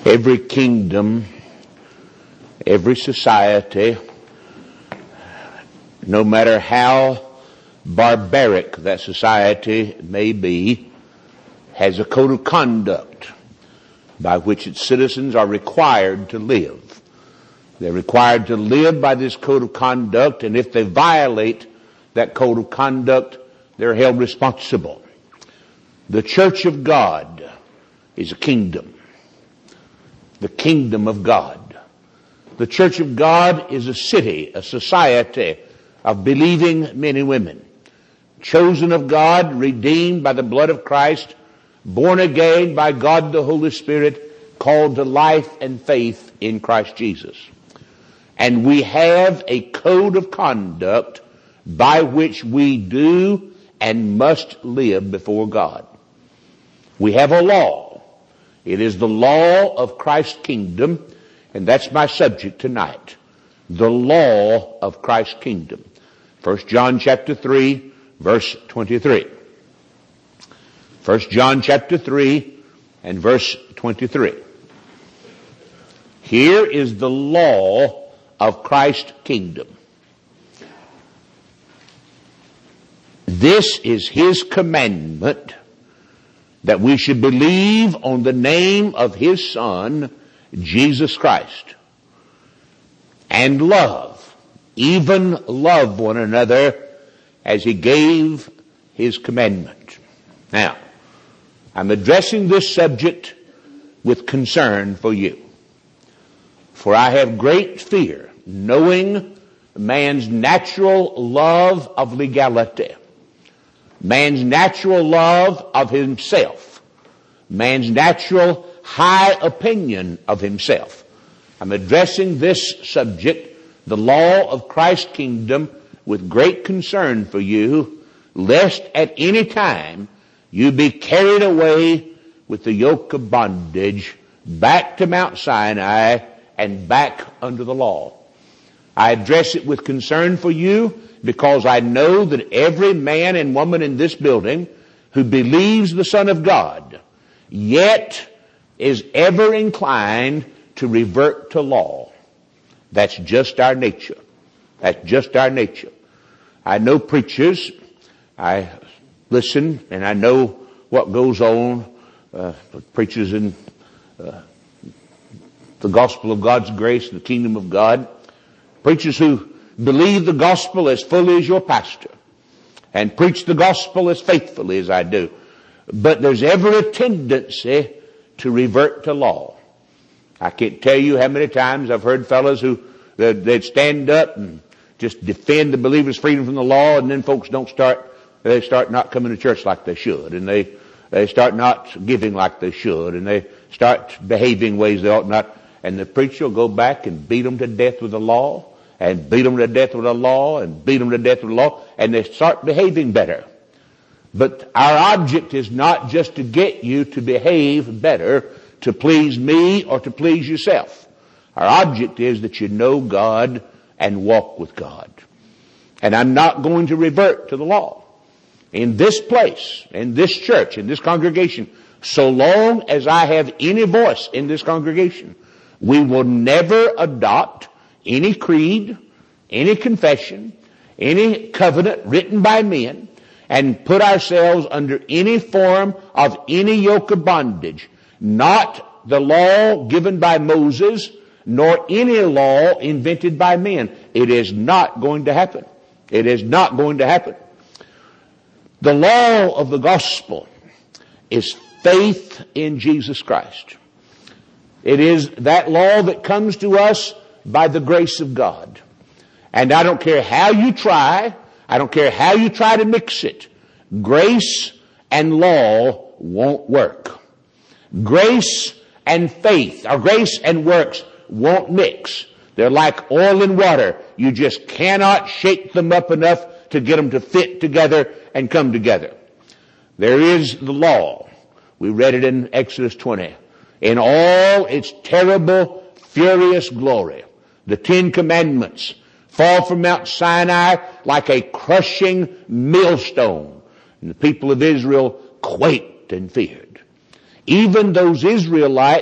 Every kingdom, every society, no matter how barbaric that society may be, has a code of conduct by which its citizens are required to live. They're required to live by this code of conduct, and if they violate that code of conduct, they're held responsible. The Church of God is a kingdom. The kingdom of God. The Church of God is a city, a society of believing men and women, chosen of God, redeemed by the blood of Christ, born again by God the Holy Spirit, called to life and faith in Christ Jesus. And we have a code of conduct by which we do and must live before God. We have a law. It is the law of Christ's kingdom, and that's my subject tonight. The law of Christ's kingdom. 1 John chapter 3, verse 23. 1 John chapter 3 and verse 23. Here is the law of Christ's kingdom. This is His commandment, that we should believe on the name of His Son, Jesus Christ, and love, even love one another as He gave His commandment. Now, I'm addressing this subject with concern for you, for I have great fear, knowing man's natural love of legality, man's natural love of himself, man's natural high opinion of himself. I'm addressing this subject, the law of Christ's kingdom, with great concern for you, lest at any time you be carried away with the yoke of bondage back to Mount Sinai and back under the law. I address it with concern for you because I know that every man and woman in this building who believes the Son of God yet is ever inclined to revert to law. That's just our nature. That's just our nature. I know preachers. I listen and I know what goes on. Preachers in the gospel of God's grace, the kingdom of God. Preachers who believe the gospel as fully as your pastor and preach the gospel as faithfully as I do. But there's ever a tendency to revert to law. I can't tell you how many times I've heard fellows who they'd stand up and just defend the believer's freedom from the law, and then folks they start not coming to church like they should, and they start not giving like they should, and they start behaving ways they ought not, and the preacher will go back and beat them to death with the law, and beat them to death with the law, and beat them to death with the law, and they start behaving better. But our object is not just to get you to behave better, to please me or to please yourself. Our object is that you know God and walk with God. And I'm not going to revert to the law. In this place, in this church, in this congregation, so long as I have any voice in this congregation, we will never adopt any creed, any confession, any covenant written by men, and put ourselves under any form of any yoke of bondage. Not the law given by Moses, nor any law invented by men. It is not going to happen. It is not going to happen. The law of the gospel is faith in Jesus Christ. It is that law that comes to us by the grace of God. And I don't care how you try, I don't care how you try to mix it, grace and law won't work. Grace and faith, or grace and works, won't mix. They're like oil and water. You just cannot shake them up enough to get them to fit together and come together. There is the law. We read it in Exodus 20. In all its terrible, furious glory, the 10 Commandments fall from Mount Sinai like a crushing millstone. And the people of Israel quaked and feared. Even those Israelites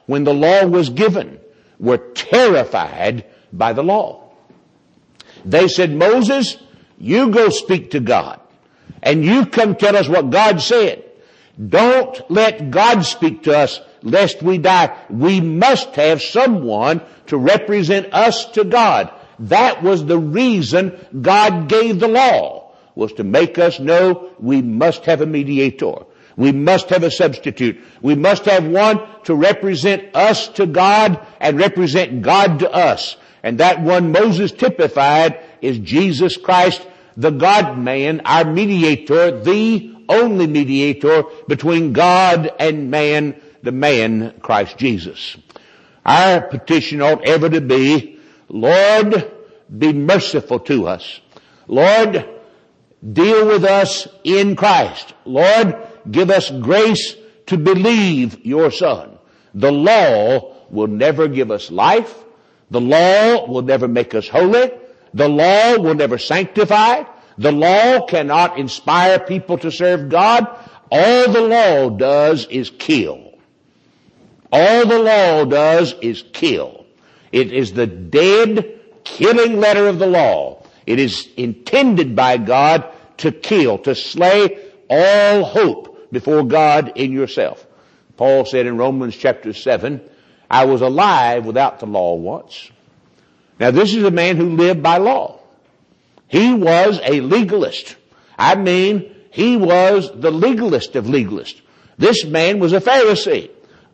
when the law was given, were terrified by the law. They said, Moses, you go speak to God, and you come tell us what God said. Don't let God speak to us lest we die. We must have someone to represent us to God. That was the reason God gave the law, was to make us know we must have a mediator. We must have a substitute. We must have one to represent us to God and represent God to us. And that one Moses typified is Jesus Christ, the God-man, our mediator, the only mediator between God and man, the man Christ Jesus. Our petition ought ever to be, Lord, be merciful to us. Lord, deal with us in Christ. Lord, give us grace to believe your Son. The law will never give us life. The law will never make us holy. The law will never sanctify. The law cannot inspire people to serve God. All the law does is kill. All the law does is kill. It is the dead, killing letter of the law. It is intended by God to kill, to slay all hope before God in yourself. Paul said in Romans chapter 7, I was alive without the law once. Now this is a man who lived by law. He was a legalist. I mean, he was the legalist of legalists. This man was a Pharisee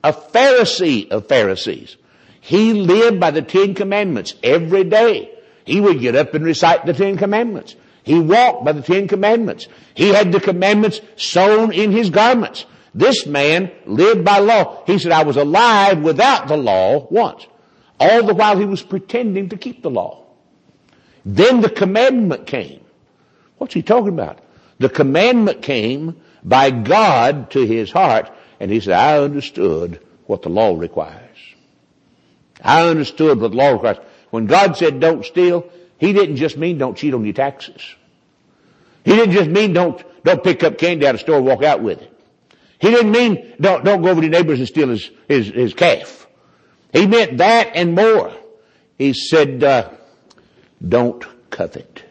of Pharisees. He lived by the Ten Commandments every day. He would get up and recite the Ten Commandments. He walked by the Ten Commandments. He had the commandments sewn in his garments. This man lived by law. He said, I was alive without the law once. All the while he was pretending to keep the law. Then the commandment came. What's he talking about? The commandment came by God to his heart, and he said, I understood what the law requires. I understood what the law requires. When God said don't steal, he didn't just mean don't cheat on your taxes. He didn't just mean don't pick up candy out of the store and walk out with it. He didn't mean don't go over to your neighbors and steal his calf. He meant that and more. He said, don't covet.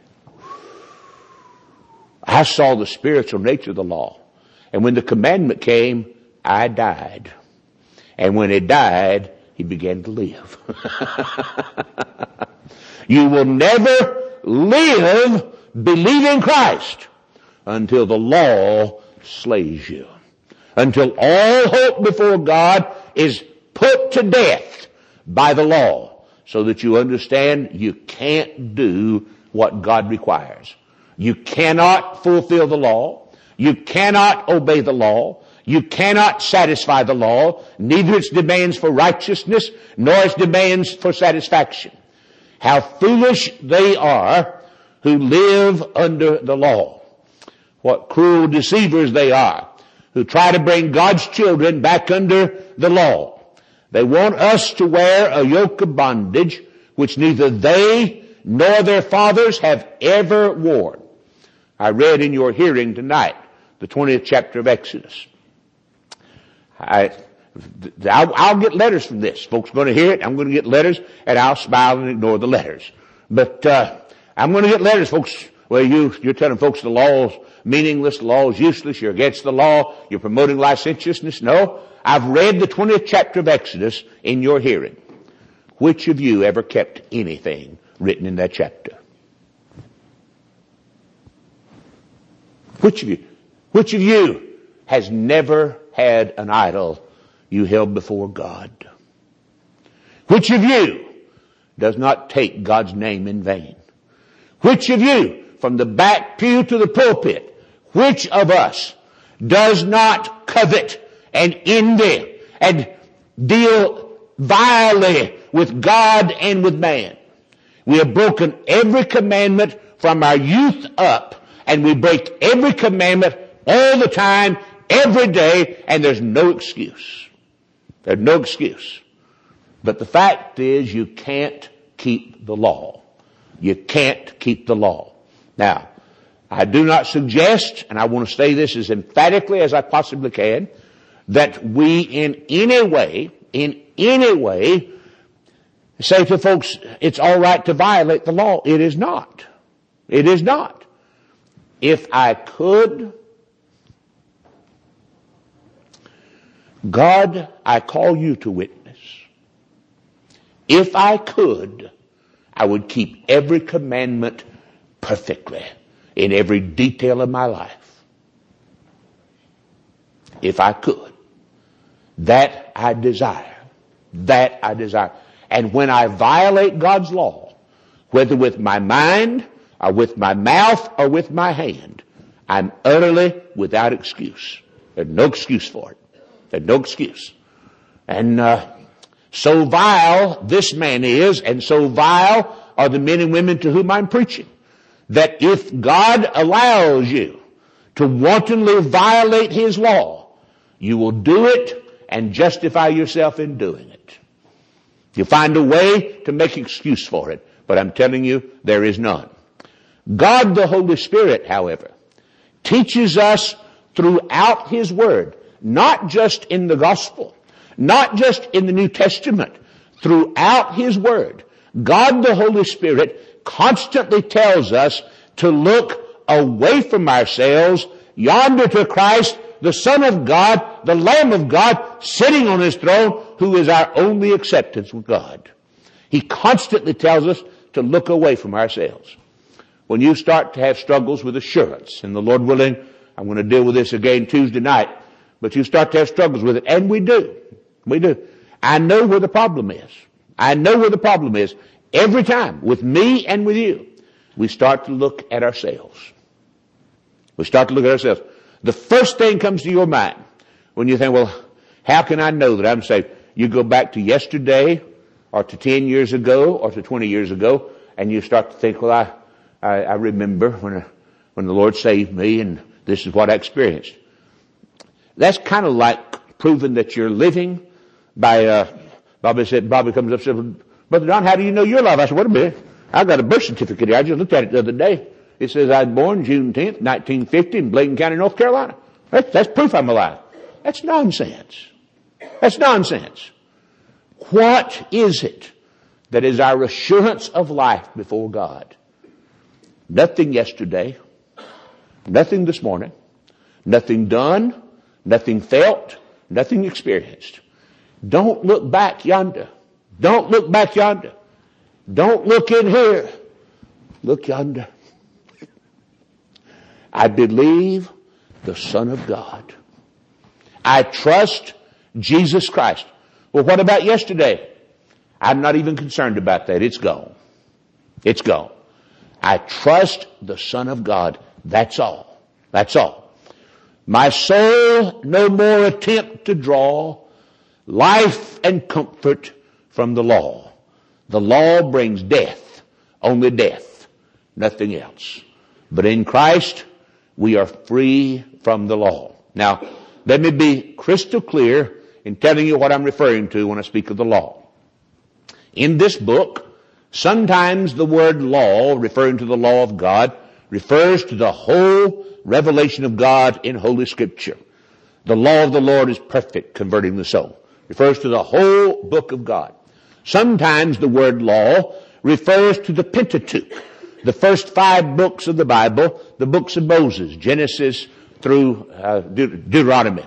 I saw the spiritual nature of the law. And when the commandment came, I died. And when he died, he began to live. You will never live believing Christ until the law slays you. Until all hope before God is put to death by the law, so that you understand you can't do what God requires. You cannot fulfill the law. You cannot obey the law. You cannot satisfy the law, neither its demands for righteousness, nor its demands for satisfaction. How foolish they are who live under the law. What cruel deceivers they are, who try to bring God's children back under the law. They want us to wear a yoke of bondage which neither they nor their fathers have ever worn. I read in your hearing tonight the 20th chapter of Exodus. I'll get letters from this. Folks are going to hear it. I'm going to get letters, and I'll smile and ignore the letters. But I'm going to get letters, folks. Well, you're telling folks the law's meaningless, the law's useless, you're against the law, you're promoting licentiousness. No, I've read the 20th chapter of Exodus in your hearing. Which of you ever kept anything written in that chapter? Which of you has never had an idol you held before God? Which of you does not take God's name in vain? Which of you, from the back pew to the pulpit, which of us does not covet and envy and deal vilely with God and with man? We have broken every commandment from our youth up, and we break every commandment all the time, every day, and there's no excuse. There's no excuse. But the fact is, you can't keep the law. You can't keep the law. Now, I do not suggest, and I want to say this as emphatically as I possibly can, that we in any way any way say to folks it's all right to violate the law. It is not. It is not. If I could, God, I call you to witness. If I could, I would keep every commandment perfectly in every detail of my life. If I could. That I desire. That I desire. And when I violate God's law, whether with my mind or with my mouth or with my hand, I'm utterly without excuse. There's no excuse for it. There's no excuse. And so vile this man is, and so vile are the men and women to whom I'm preaching, that if God allows you to wantonly violate His law, you will do it and justify yourself in doing it. You find a way to make excuse for it, but I'm telling you, there is none. God the Holy Spirit, however, teaches us throughout His Word, not just in the Gospel, not just in the New Testament, throughout His Word, God the Holy Spirit constantly tells us to look away from ourselves yonder to Christ, the Son of God, the Lamb of God, sitting on His throne, who is our only acceptance with God. He constantly tells us to look away from ourselves. When you start to have struggles with assurance, and the Lord willing, I'm going to deal with this again Tuesday night, but you start to have struggles with it, and we do. We do. I know where the problem is. I know where the problem is. Every time, with me and with you, we start to look at ourselves. We start to look at ourselves. The first thing comes to your mind when you think, well, how can I know that I'm saved? You go back to yesterday, or to 10 years ago, or to 20 years ago, and you start to think, well, I remember when the Lord saved me, and this is what I experienced. That's kind of like proving that you're living by, Bobby comes up and said, Brother Don, how do you know you're alive? I said, wait a minute. I got a birth certificate here. I just looked at it the other day. It says I was born June 10th, 1950 in Bladen County, North Carolina. That's proof I'm alive. That's nonsense. That's nonsense. What is it that is our assurance of life before God? Nothing yesterday, nothing this morning, nothing done, nothing felt, nothing experienced. Don't look back yonder. Don't look back yonder. Don't look in here. Look yonder. I believe the Son of God. I trust Jesus Christ. Well, what about yesterday? I'm not even concerned about that. It's gone. It's gone. I trust the Son of God. That's all. That's all. My soul no more attempt to draw life and comfort from the law. The law brings death, only death, nothing else. But in Christ, we are free from the law. Now, let me be crystal clear in telling you what I'm referring to when I speak of the law. In this book, sometimes the word law, referring to the law of God, refers to the whole revelation of God in Holy Scripture. The law of the Lord is perfect, converting the soul. Refers to the whole book of God. Sometimes the word law refers to the Pentateuch, the first 5 books of the Bible, the books of Moses, Genesis through Deuteronomy.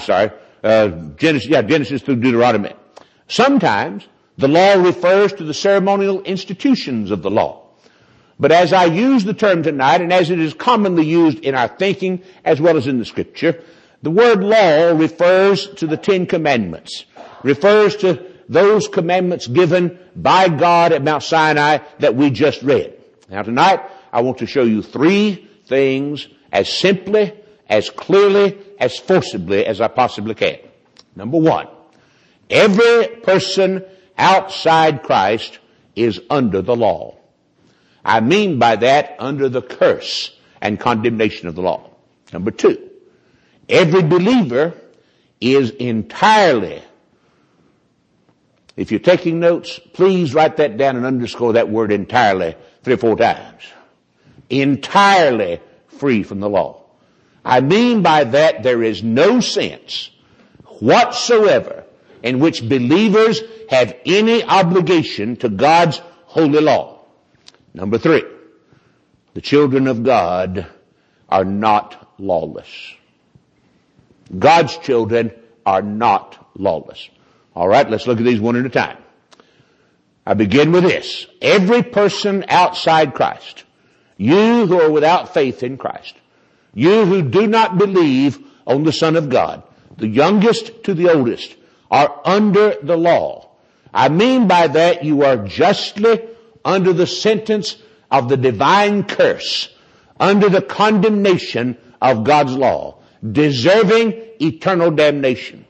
Genesis through Deuteronomy. Sometimes the law refers to the ceremonial institutions of the law. But as I use the term tonight, and as it is commonly used in our thinking as well as in the Scripture, the word law refers to the 10 Commandments, refers to those commandments given by God at Mount Sinai that we just read. Now tonight, I want to show you 3 things as simply, as clearly, as forcibly as I possibly can. Number 1, every person outside Christ is under the law. I mean by that, under the curse and condemnation of the law. Number 2, every believer is entirely, if you're taking notes, please write that down and underscore that word entirely 3 or 4 times. Entirely free from the law. I mean by that there is no sense whatsoever in which believers have any obligation to God's holy law. Number 3, the children of God are not lawless. God's children are not lawless. All right, let's look at these one at a time. I begin with this. Every person outside Christ, you who are without faith in Christ, you who do not believe on the Son of God, the youngest to the oldest, are under the law. I mean by that you are justly under the sentence of the divine curse, under the condemnation of God's law, deserving eternal damnation.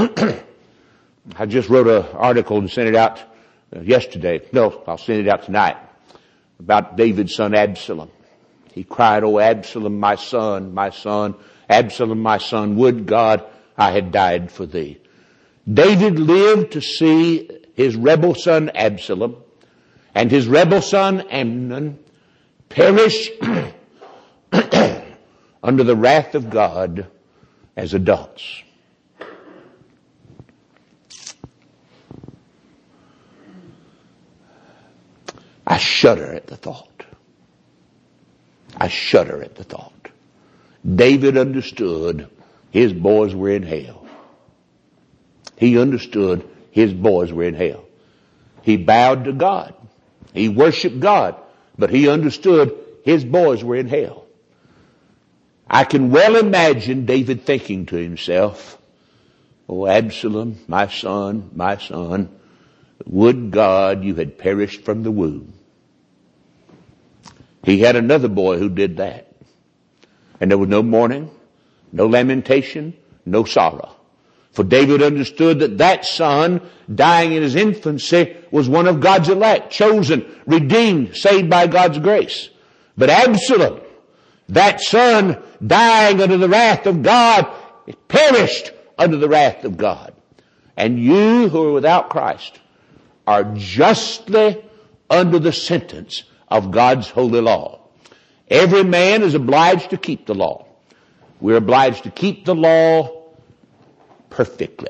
I just wrote an article and sent it out yesterday. No, I'll send it out tonight, about David's son Absalom. He cried, "Oh, Absalom, my son, Absalom, my son, would God I had died for thee." David lived to see his rebel son Absalom and his rebel son Amnon perish under the wrath of God as adults. I shudder at the thought. I shudder at the thought. David understood his boys were in hell. He understood his boys were in hell. He bowed to God. He worshiped God, but he understood his boys were in hell. I can well imagine David thinking to himself, "Oh, Absalom, my son, would God you had perished from the womb." He had another boy who did that. And there was no mourning, no lamentation, no sorrow. For David understood that that son, dying in his infancy, was one of God's elect, chosen, redeemed, saved by God's grace. But Absalom, that son, dying under the wrath of God, perished under the wrath of God. And you who are without Christ are justly under the sentence of God's holy law. Every man is obliged to keep the law. We're obliged to keep the law perfectly.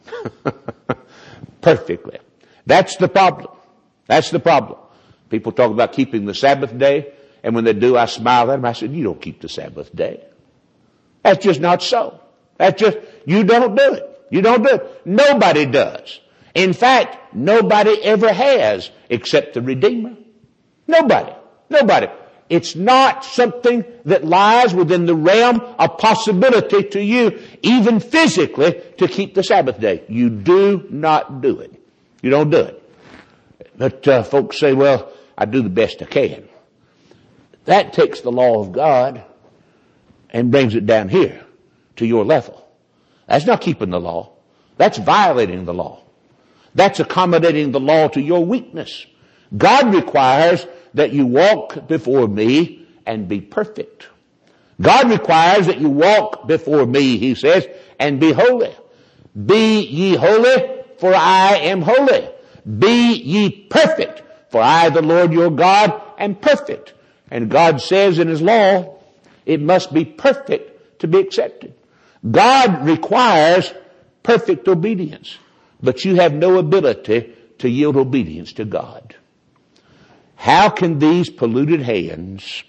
Perfectly. That's the problem. That's the problem. People talk about keeping the Sabbath day, and when they do, I smile at them. I said, "You don't keep the Sabbath day. That's just not so. You don't do it. You don't do it. Nobody does. In fact, nobody ever has except the Redeemer. Nobody. It's not something that lies within the realm of possibility to you, even physically, to keep the Sabbath day. You do not do it. You don't do it. But folks say, "Well, I do the best I can." That takes the law of God and brings it down here to your level. That's not keeping the law. That's violating the law. That's accommodating the law to your weakness. God requires that you walk before me and be perfect. God requires that you walk before me, he says, and be holy. Be ye holy, for I am holy. Be ye perfect, for I, the Lord your God, am perfect. And God says in his law, it must be perfect to be accepted. God requires perfect obedience, but you have no ability to yield obedience to God. How can these polluted hands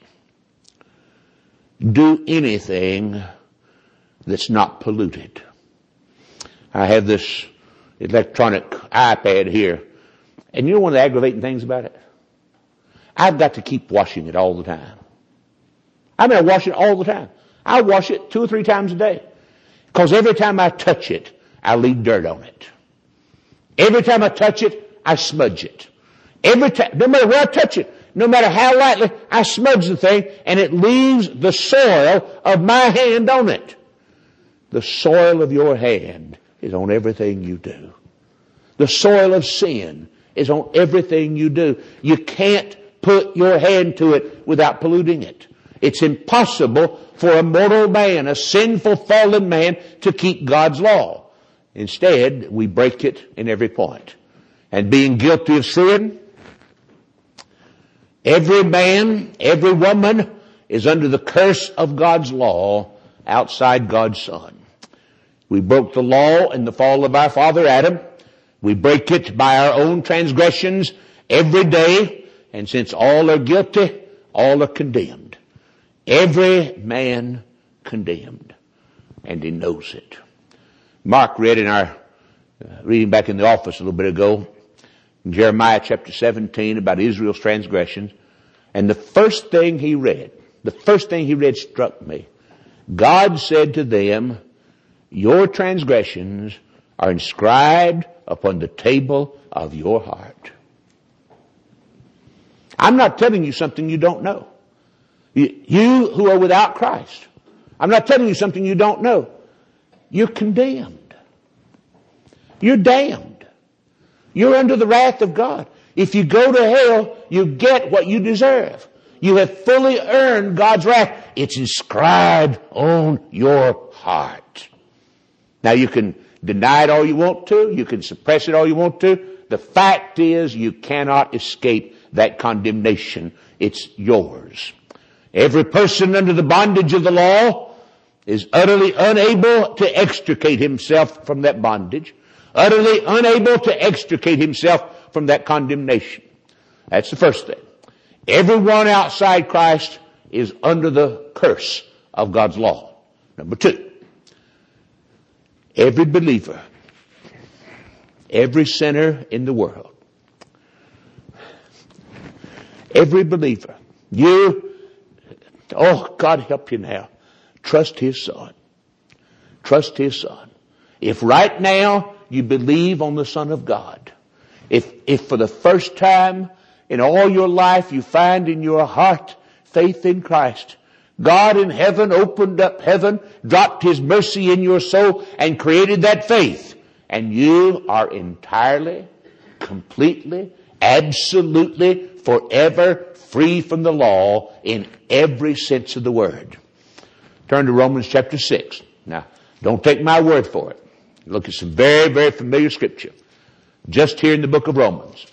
do anything that's not polluted? I have this electronic iPad here, and you know one of the aggravating things about it? I've got to keep washing it all the time. I mean, I wash it all the time. I wash it 2 or 3 times a day, because every time I touch it, I leave dirt on it. Every time I touch it, I smudge it. Every time, no matter where I touch it, no matter how lightly, I smudge the thing, and it leaves the soil of my hand on it. The soil of your hand is on everything you do. The soil of sin is on everything you do. You can't put your hand to it without polluting it. It's impossible for a mortal man, a sinful, fallen man, to keep God's law. Instead, we break it in every point. And being guilty of sin, every man, every woman is under the curse of God's law outside God's Son. We broke the law in the fall of our father Adam. We break it by our own transgressions every day, and since all are guilty, all are condemned. Every man condemned, and he knows it. Mark read in our reading back in the office a little bit ago, in Jeremiah chapter 17, about Israel's transgressions, and the first thing he read struck me. God said to them, your transgressions are inscribed upon the table of your heart. I'm not telling you something you don't know. You who are without Christ, I'm not telling you something you don't know. You're condemned. You're damned. You're under the wrath of God. If you go to hell, you get what you deserve. You have fully earned God's wrath. It's inscribed on your heart. Now you can deny it all you want to. You can suppress it all you want to. The fact is you cannot escape that condemnation. It's yours. Every person under the bondage of the law is utterly unable to extricate himself from that bondage. Utterly unable to extricate himself from that condemnation. That's the first thing. Everyone outside Christ is under the curse of God's law. Number two, every believer, every sinner in the world, every believer, God help you now, trust His Son. Trust His Son. If right now you believe on the Son of God, if for the first time in all your life you find in your heart faith in Christ, God in heaven opened up heaven, dropped His mercy in your soul, and created that faith. And you are entirely, completely, absolutely, forever free from the law in every sense of the word. Turn to Romans chapter 6. Now, don't take my word for it. Look at some very, very familiar scripture. Just here in the book of Romans.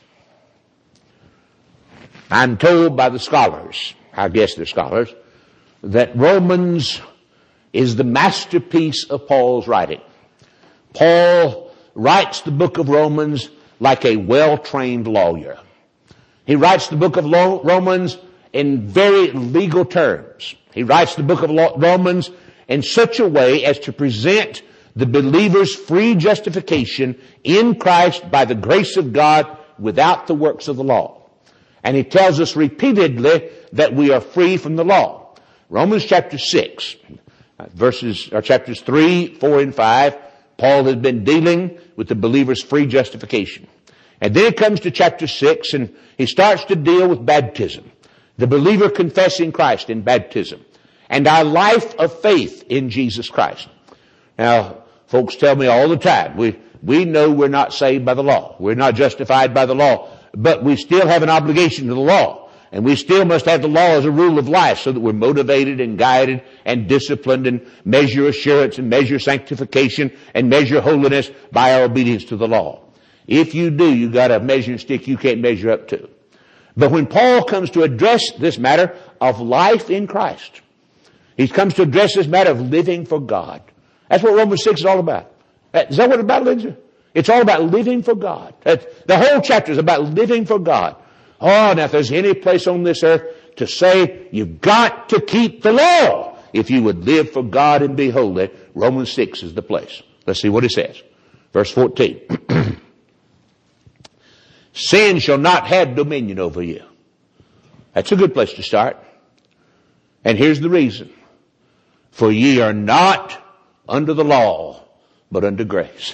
I'm told by the scholars, I guess they're scholars, that Romans is the masterpiece of Paul's writing. Paul writes the book of Romans like a well-trained lawyer. He writes the book of Romans in very legal terms. He writes the book of Romans in such a way as to present the believer's free justification in Christ by the grace of God without the works of the law. And he tells us repeatedly that we are free from the law. Romans chapter 6, chapters 3, 4, and 5, Paul has been dealing with the believer's free justification. And then he comes to chapter 6 and he starts to deal with baptism. The believer confessing Christ in baptism. And our life of faith in Jesus Christ. Now, folks tell me all the time, we know we're not saved by the law. We're not justified by the law. But we still have an obligation to the law. And we still must have the law as a rule of life so that we're motivated and guided and disciplined and measure assurance and measure sanctification and measure holiness by our obedience to the law. If you do, you got a measuring stick you can't measure up to. But when Paul comes to address this matter of life in Christ, he comes to address this matter of living for God. That's what Romans 6 is all about. Is that what it's about, Lindsay? It's all about living for God. The whole chapter is about living for God. Oh, now if there's any place on this earth to say you've got to keep the law if you would live for God and be holy, Romans 6 is the place. Let's see what it says. Verse 14. Sin shall not have dominion over you. That's a good place to start. And here's the reason. For ye are not under the law, but under grace.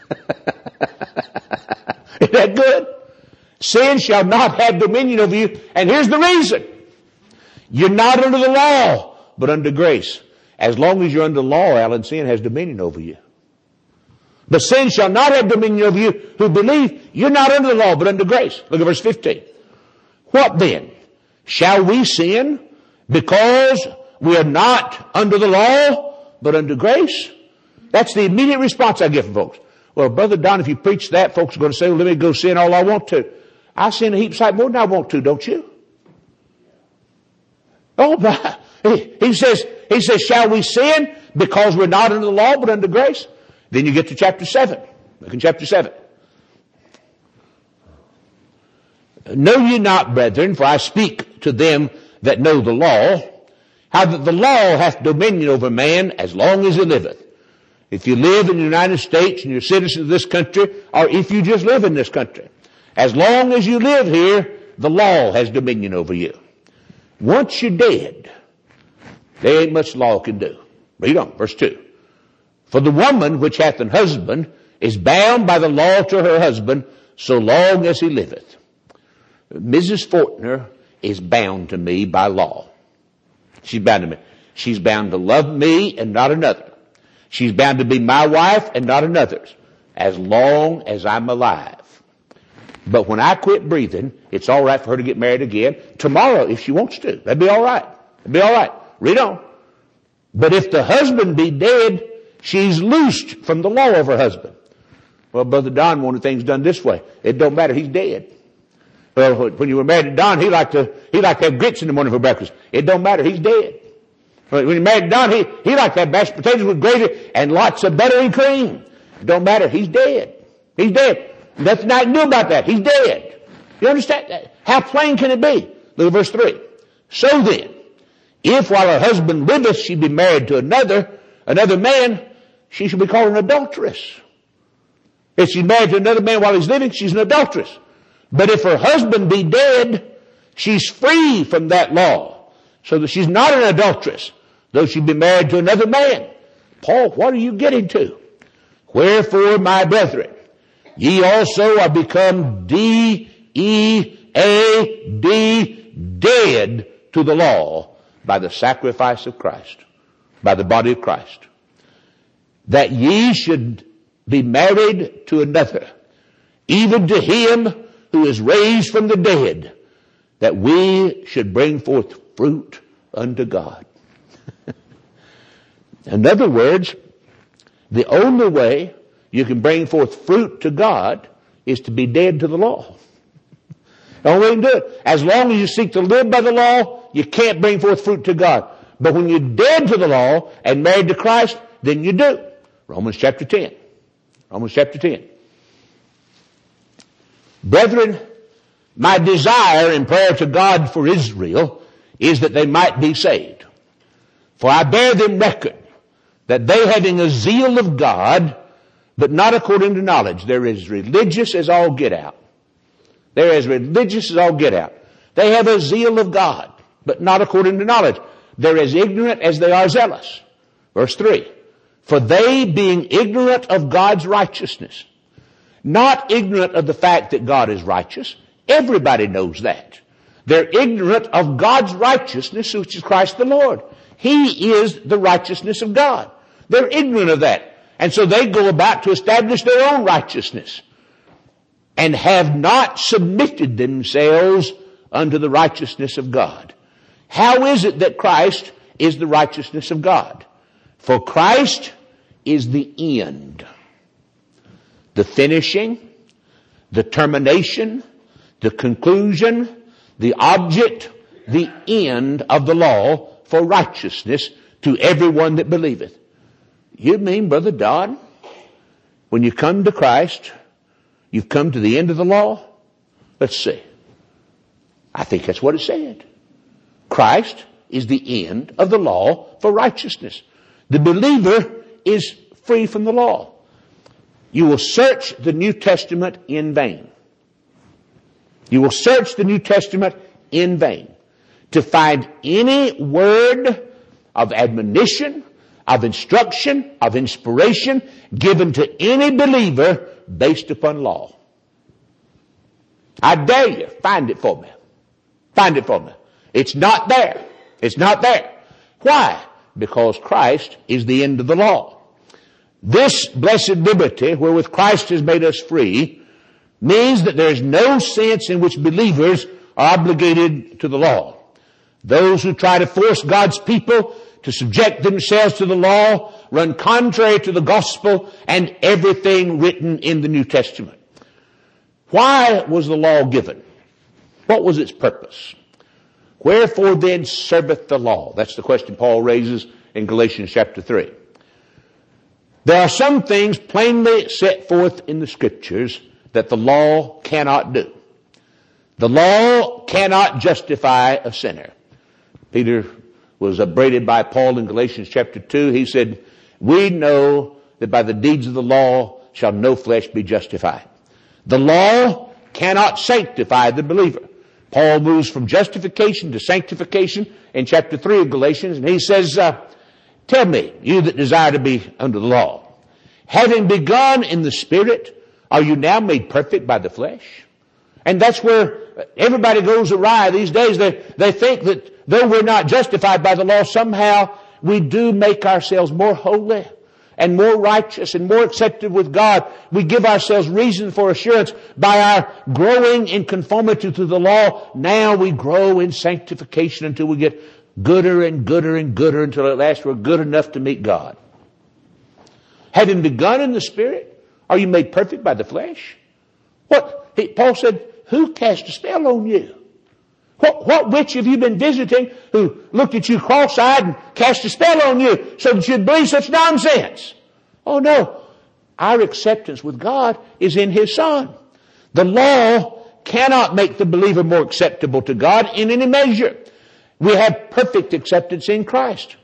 Isn't that good? Sin shall not have dominion over you. And here's the reason. You're not under the law, but under grace. As long as you're under the law, Alan, sin has dominion over you. But sin shall not have dominion over you who believe. You're not under the law, but under grace. Look at verse 15. What then? Shall we sin because we are not under the law, but under grace? That's the immediate response I get from folks. Well, Brother Don, if you preach that, folks are going to say, well, let me go sin all I want to. I sin a heap sight more than I want to, don't you? Oh, but he says, shall we sin because we're not under the law, but under grace? Then you get to chapter 7. Look in chapter 7. Know ye not, brethren, for I speak to them that know the law, how that the law hath dominion over man as long as he liveth. If you live in the United States and you're citizens of this country, or if you just live in this country, as long as you live here, the law has dominion over you. Once you're dead, there ain't much law can do. Read on, verse 2. For the woman which hath an husband is bound by the law to her husband so long as he liveth. Mrs. Fortner is bound to me by law. She's bound to me. She's bound to love me and not another. She's bound to be my wife and not another's, as long as I'm alive. But when I quit breathing, it's all right for her to get married again tomorrow if she wants to. That'd be all right. That'd be all right. Read on. But if the husband be dead, she's loosed from the law of her husband. Well, Brother Don wanted things done this way. It don't matter. He's dead. Well, when you were married to Don, he liked to have grits in the morning for breakfast. It don't matter. He's dead. When you married to Don, he liked to have mashed potatoes with gravy and lots of butter and cream. It don't matter. He's dead. He's dead. Nothing I can do about that. He's dead. You understand that? How plain can it be? Look at verse 3. So then, if while her husband liveth she be married to another man, she shall be called an adulteress. If she's married to another man while he's living, she's an adulteress. But if her husband be dead, she's free from that law, so that she's not an adulteress, though she be married to another man. Paul, what are you getting to? Wherefore, my brethren, ye also are become dead to the law by the sacrifice of Christ, by the body of Christ, that ye should be married to another, even to him who is raised from the dead, that we should bring forth fruit unto God. In other words, the only way you can bring forth fruit to God is to be dead to the law. The only way you can do it. As long as you seek to live by the law, you can't bring forth fruit to God. But when you're dead to the law and married to Christ, then you do. Romans chapter 10. Romans chapter 10. Brethren, my desire and prayer to God for Israel is that they might be saved. For I bear them record that they having a zeal of God, but not according to knowledge. They're as religious as all get out. They're as religious as all get out. They have a zeal of God, but not according to knowledge. They're as ignorant as they are zealous. Verse 3. For they being ignorant of God's righteousness, not ignorant of the fact that God is righteous. Everybody knows that. They're ignorant of God's righteousness, which is Christ the Lord. He is the righteousness of God. They're ignorant of that. And so they go about to establish their own righteousness and have not submitted themselves unto the righteousness of God. How is it that Christ is the righteousness of God? For Christ is the end, the finishing, the termination, the conclusion, the object, the end of the law for righteousness to everyone that believeth. You mean, Brother Dodd, when you come to Christ, you've come to the end of the law? Let's see. I think that's what it said. Christ is the end of the law for righteousness. The believer is free from the law. You will search the New Testament in vain. You will search the New Testament in vain to find any word of admonition, of instruction, of inspiration given to any believer based upon law. I dare you, find it for me. Find it for me. It's not there. It's not there. Why? Because Christ is the end of the law. This blessed liberty wherewith Christ has made us free means that there is no sense in which believers are obligated to the law. Those who try to force God's people to subject themselves to the law run contrary to the gospel and everything written in the New Testament. Why was the law given? What was its purpose? Wherefore then serveth the law? That's the question Paul raises in Galatians chapter 3. There are some things plainly set forth in the Scriptures that the law cannot do. The law cannot justify a sinner. Peter was upbraided by Paul in Galatians chapter 2. He said, we know that by the deeds of the law shall no flesh be justified. The law cannot sanctify the believer. Paul moves from justification to sanctification in chapter 3 of Galatians, and he says, tell me, you that desire to be under the law, having begun in the Spirit, are you now made perfect by the flesh? And that's where everybody goes awry these days. They think that though we're not justified by the law, somehow we do make ourselves more holy and more righteous and more accepted with God. We give ourselves reason for assurance by our growing in conformity to the law. Now we grow in sanctification until we get gooder and gooder and gooder until at last we're good enough to meet God. Having begun in the Spirit, are you made perfect by the flesh? Paul said, who cast a spell on you? What witch have you been visiting who looked at you cross-eyed and cast a spell on you so that you'd believe such nonsense? Oh no. Our acceptance with God is in His Son. The law cannot make the believer more acceptable to God in any measure. We have perfect acceptance in Christ.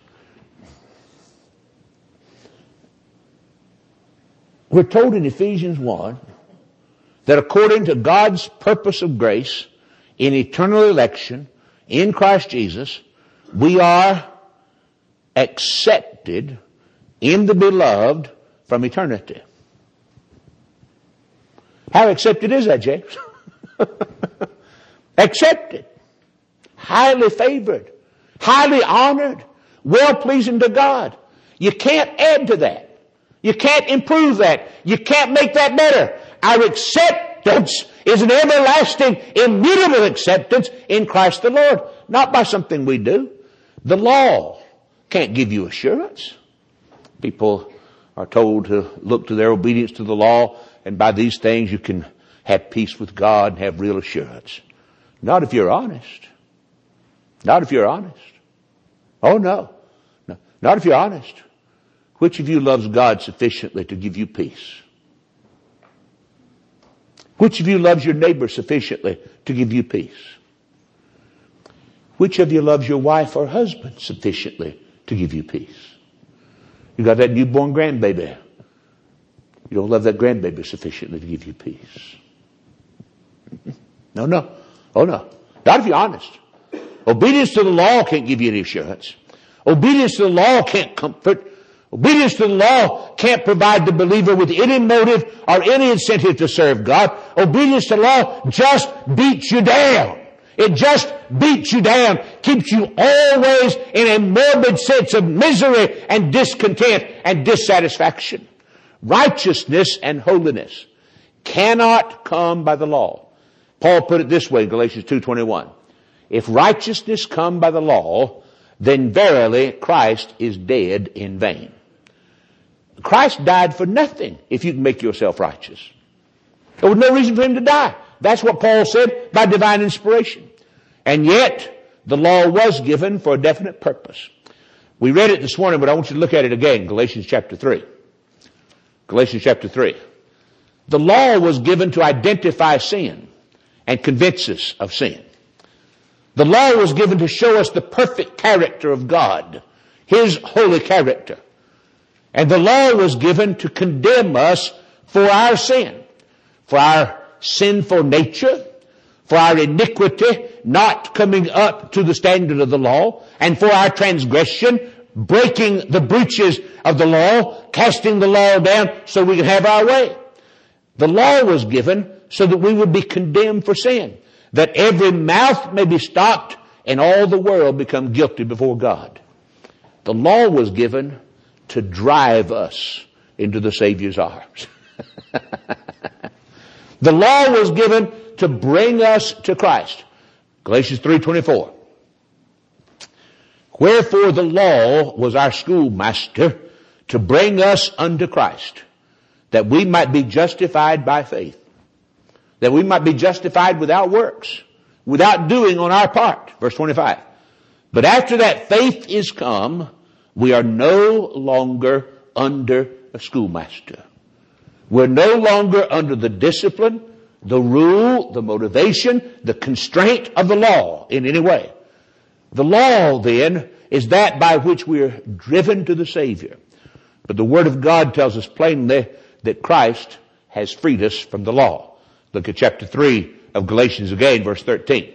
We're told in Ephesians 1 that according to God's purpose of grace, in eternal election, in Christ Jesus, we are accepted in the beloved from eternity. How accepted is that, James? Accepted. Highly favored. Highly honored. Well-pleasing to God. You can't add to that. You can't improve that. You can't make that better. Our acceptance is an everlasting, immutable acceptance in Christ the Lord. Not by something we do. The law can't give you assurance. People are told to look to their obedience to the law, and by these things you can have peace with God and have real assurance. Not if you're honest. Not if you're honest. Oh no. Not if you're honest. Which of you loves God sufficiently to give you peace? Which of you loves your neighbor sufficiently to give you peace? Which of you loves your wife or husband sufficiently to give you peace? You got that newborn grandbaby. You don't love that grandbaby sufficiently to give you peace. No. Oh no. Not if you're honest. Obedience to the law can't give you any assurance. Obedience to the law can't comfort. Obedience to the law can't provide the believer with any motive or any incentive to serve God. Obedience to the law just beats you down. It just beats you down, keeps you always in a morbid sense of misery and discontent and dissatisfaction. Righteousness and holiness cannot come by the law. Paul put it this way in Galatians 2:21. If righteousness come by the law, then verily Christ is dead in vain. Christ died for nothing if you can make yourself righteous. There was no reason for Him to die. That's what Paul said by divine inspiration. And yet, the law was given for a definite purpose. We read it this morning, but I want you to look at it again. Galatians chapter 3. Galatians chapter 3. The law was given to identify sin and convince us of sin. The law was given to show us the perfect character of God, His holy character. And the law was given to condemn us for our sin, for our sinful nature, for our iniquity not coming up to the standard of the law, and for our transgression, breaking the breaches of the law, casting the law down so we could have our way. The law was given so that we would be condemned for sin, that every mouth may be stopped and all the world become guilty before God. The law was given to drive us into the Savior's arms. The law was given to bring us to Christ. Galatians 3:24. Wherefore the law was our schoolmaster to bring us unto Christ, that we might be justified by faith. That we might be justified without works, without doing on our part. Verse 25. But after that faith is come, we are no longer under a schoolmaster. We're no longer under the discipline the rule, the motivation, the constraint of the law in any way. The law, then, is that by which we are driven to the Savior. But the Word of God tells us plainly that Christ has freed us from the law. Look at chapter 3 of Galatians again, verse 13.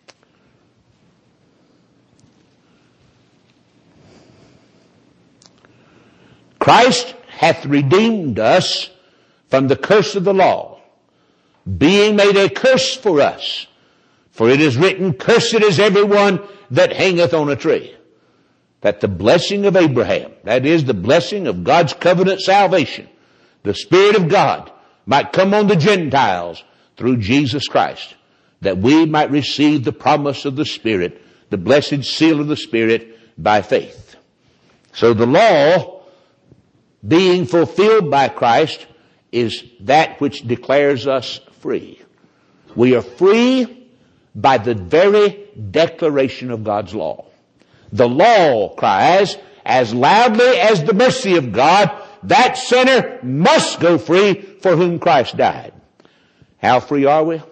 Christ hath redeemed us from the curse of the law, being made a curse for us. For it is written, cursed is everyone that hangeth on a tree. That the blessing of Abraham, that is the blessing of God's covenant salvation, the Spirit of God, might come on the Gentiles through Jesus Christ, that we might receive the promise of the Spirit, the blessed seal of the Spirit, by faith. So the law, being fulfilled by Christ, is that which declares us free. We are free by the very declaration of God's law. The law cries as loudly as the mercy of God, that sinner must go free for whom Christ died. How free are we?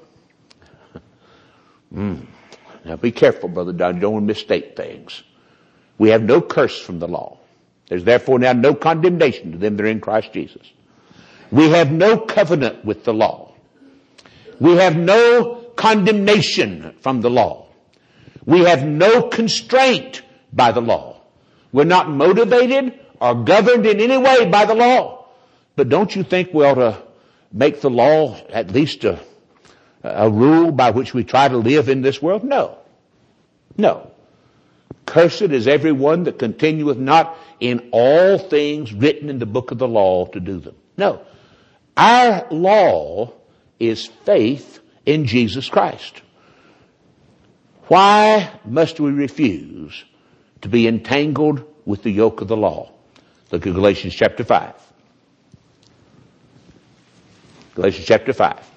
Now be careful, Brother Don. You don't want to mistake things. We have no curse from the law. There's therefore now no condemnation to them that are in Christ Jesus. We have no covenant with the law. We have no condemnation from the law. We have no constraint by the law. We're not motivated or governed in any way by the law. But don't you think we ought to make the law at least a rule by which we try to live in this world? No. No. Cursed is every one that continueth not in all things written in the book of the law to do them. No. Our law is faith in Jesus Christ. Why must we refuse to be entangled with the yoke of the law? Look at Galatians chapter 5. Galatians chapter 5.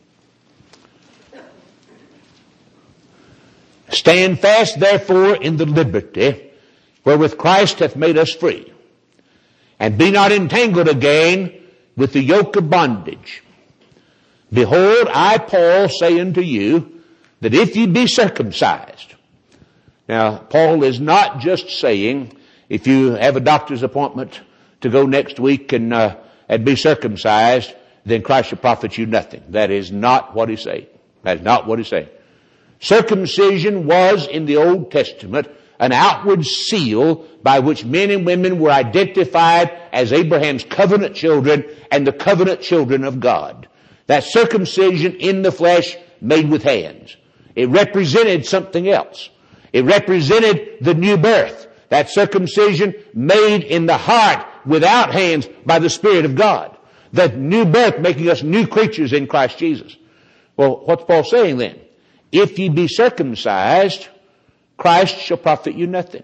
Stand fast therefore in the liberty wherewith Christ hath made us free, and be not entangled again with the yoke of bondage. Behold, I, Paul, say unto you, that if ye be circumcised. Now, Paul is not just saying, if you have a doctor's appointment to go next week and be circumcised, then Christ shall profit you nothing. That is not what he's saying. That is not what he's saying. Circumcision was, in the Old Testament, an outward seal by which men and women were identified as Abraham's covenant children and the covenant children of God. That circumcision in the flesh made with hands. It represented something else. It represented the new birth. That circumcision made in the heart without hands by the Spirit of God. That new birth making us new creatures in Christ Jesus. Well, what's Paul saying then? If ye be circumcised, Christ shall profit you nothing.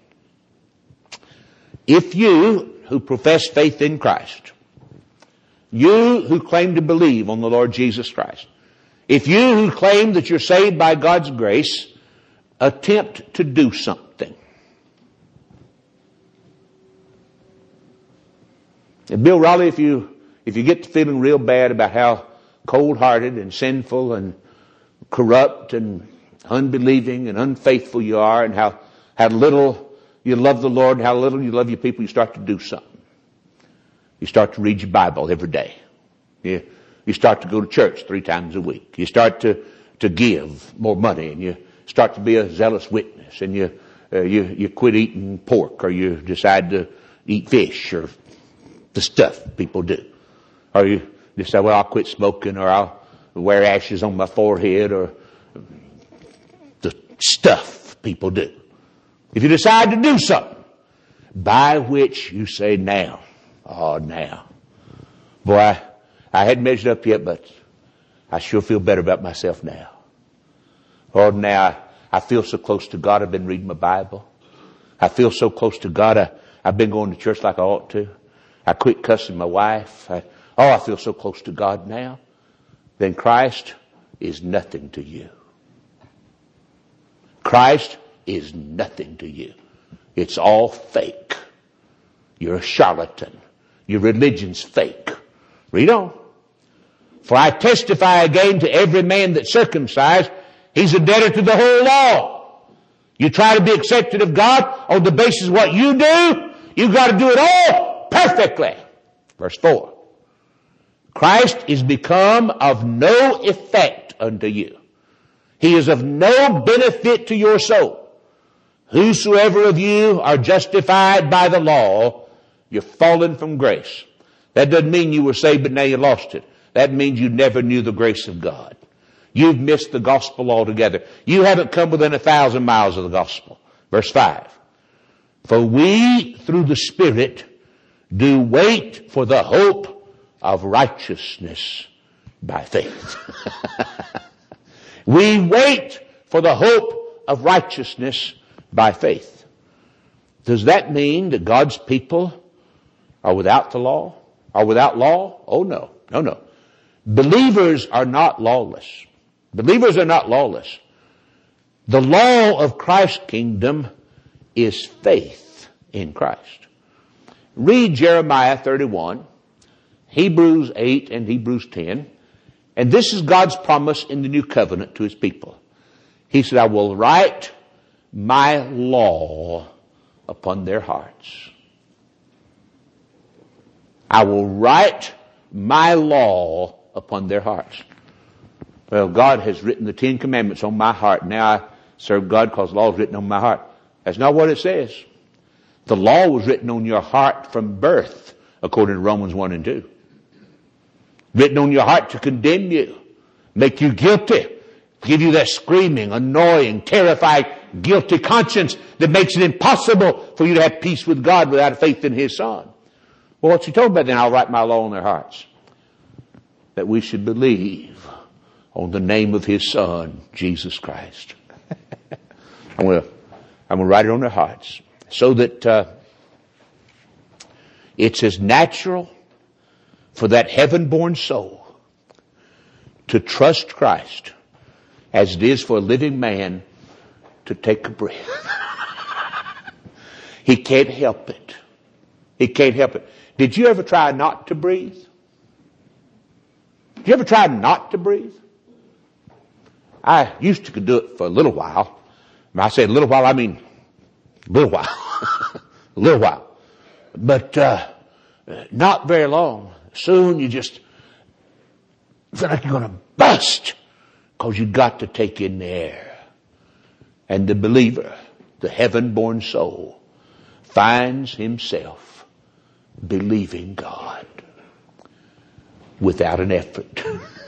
If you, who profess faith in Christ, you who claim to believe on the Lord Jesus Christ, if you who claim that you're saved by God's grace, attempt to do something. And Bill Raleigh, if you get to feeling real bad about how cold-hearted and sinful and corrupt and unbelieving and unfaithful you are, and how little you love the Lord and how little you love your people, you start to do something. You start to read your Bible every day. You start to go to church 3 times a week. You start to give more money, and you start to be a zealous witness, and you quit eating pork, or you decide to eat fish, or the stuff people do. Or you just say, well, I'll quit smoking, or I'll wear ashes on my forehead, or the stuff people do. If you decide to do something by which you say now, boy, I hadn't measured up yet, but I sure feel better about myself now. Or now I feel so close to God, I've been reading my Bible. I feel so close to God, I've been going to church like I ought to. I quit cussing my wife. I feel so close to God now. Then Christ is nothing to you. Christ is nothing to you. It's all fake. You're a charlatan. Your religion's fake. Read on. For I testify again to every man that's circumcised, he's a debtor to the whole law. You try to be accepted of God on the basis of what you do, you've got to do it all perfectly. Verse 4. Christ is become of no effect unto you. He is of no benefit to your soul. Whosoever of you are justified by the law, you're fallen from grace. That doesn't mean you were saved but now you lost it. That means you never knew the grace of God. You've missed the gospel altogether. You haven't come within 1,000 miles of the gospel. Verse 5. For we, through the Spirit, do wait for the hope of righteousness by faith. We wait for the hope of righteousness by faith. Does that mean that God's people are without the law? Are without law? Oh no. No, no. Believers are not lawless. Believers are not lawless. The law of Christ's kingdom is faith in Christ. Read Jeremiah 31, Hebrews 8 and Hebrews 10. And this is God's promise in the new covenant to his people. He said, I will write my law upon their hearts. I will write my law upon their hearts. Well, God has written the 10 Commandments on my heart. Now I serve God because the law is written on my heart. That's not what it says. The law was written on your heart from birth, according to Romans 1 and 2. Written on your heart to condemn you, make you guilty, give you that screaming, annoying, terrified, guilty conscience that makes it impossible for you to have peace with God without faith in his Son. Well, what's he talking about then? I'll write my law on their hearts. That we should believe on the name of his Son, Jesus Christ. I'm going to write it on their hearts so that it's as natural for that heaven-born soul to trust Christ as it is for a living man to take a breath. He can't help it. He can't help it. Did you ever try not to breathe? Did you ever try not to breathe? I used to do it for a little while. When I say a little while, I mean a little while. A little while. But not very long. Soon you just feel like you're going to bust because you've got to take in the air. And the believer, the heaven-born soul, finds himself believing God without an effort.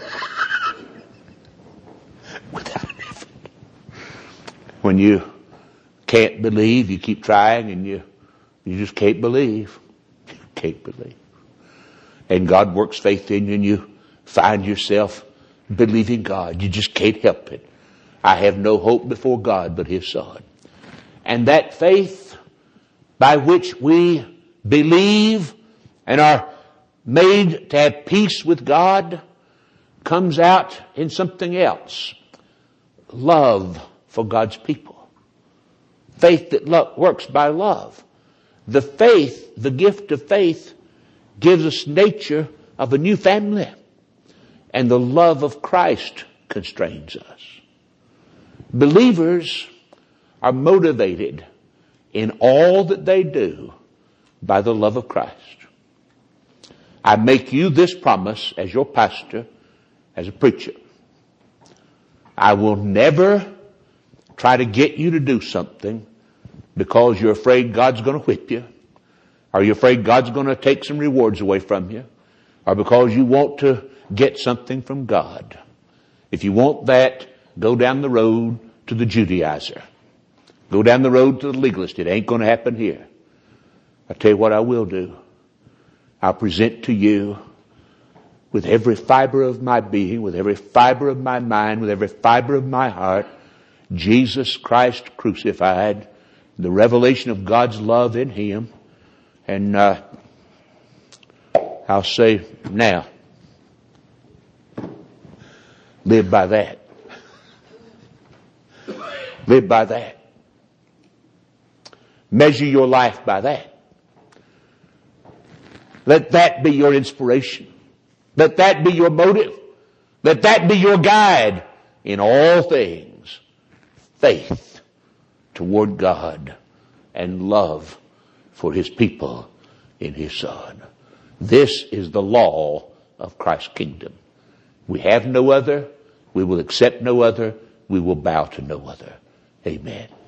Without an effort. When you can't believe, you keep trying and you just can't believe. You can't believe. And God works faith in you and you find yourself believing God. You just can't help it. I have no hope before God but his Son. And that faith by which we believe and are made to have peace with God comes out in something else. Love for God's people. Faith that works by love. The faith, the gift of faith, gives us nature of a new family. And the love of Christ constrains us. Believers are motivated in all that they do by the love of Christ. I make you this promise as your pastor, as a preacher. I will never try to get you to do something because you're afraid God's going to whip you, or you're afraid God's going to take some rewards away from you, or because you want to get something from God. If you want that, go down the road to the Judaizer. Go down the road to the legalist. It ain't going to happen here. I tell you what I will do. I'll present to you with every fiber of my being, with every fiber of my mind, with every fiber of my heart, Jesus Christ crucified, the revelation of God's love in him. And I'll say, now, live by that. Live by that. Measure your life by that. Let that be your inspiration. Let that be your motive. Let that be your guide in all things. Faith toward God and love for His people in His Son. This is the law of Christ's kingdom. We have no other. We will accept no other. We will bow to no other. Amen.